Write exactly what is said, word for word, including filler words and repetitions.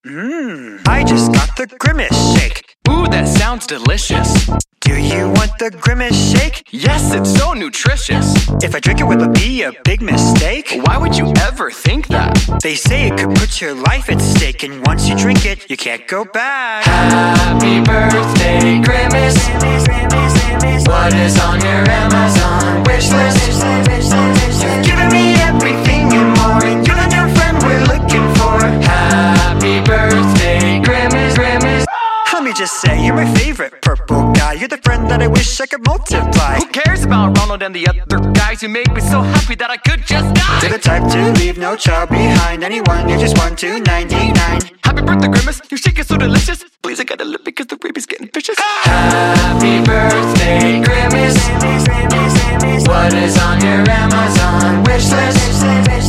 Mmm, I just got the Grimace shake. Ooh, that sounds delicious. Do you want the Grimace shake? Yes, it's so nutritious. If I drink it, will it be a big mistake? Why would you ever think that? They say it could put your life at stake, and once you drink it, you can't go back. Happy birthday, Grimace. What is on your Amazon wish list? You've given me everything and more, and you're the new friend we're looking for. Happy birthday, Grimace, Grimace. Let me just say, you're my favorite purple guy. You're the friend that I wish I could multiply. Who cares about Ronald and the other guys? You make me so happy that I could just die. You're the type to leave no child behind. Anyone, you're just one to ninety-nine. Happy birthday, Grimace. Your shake is so delicious. Please, I gotta live because the baby's getting vicious. Happy birthday, Grimace. What is on your Amazon wish list?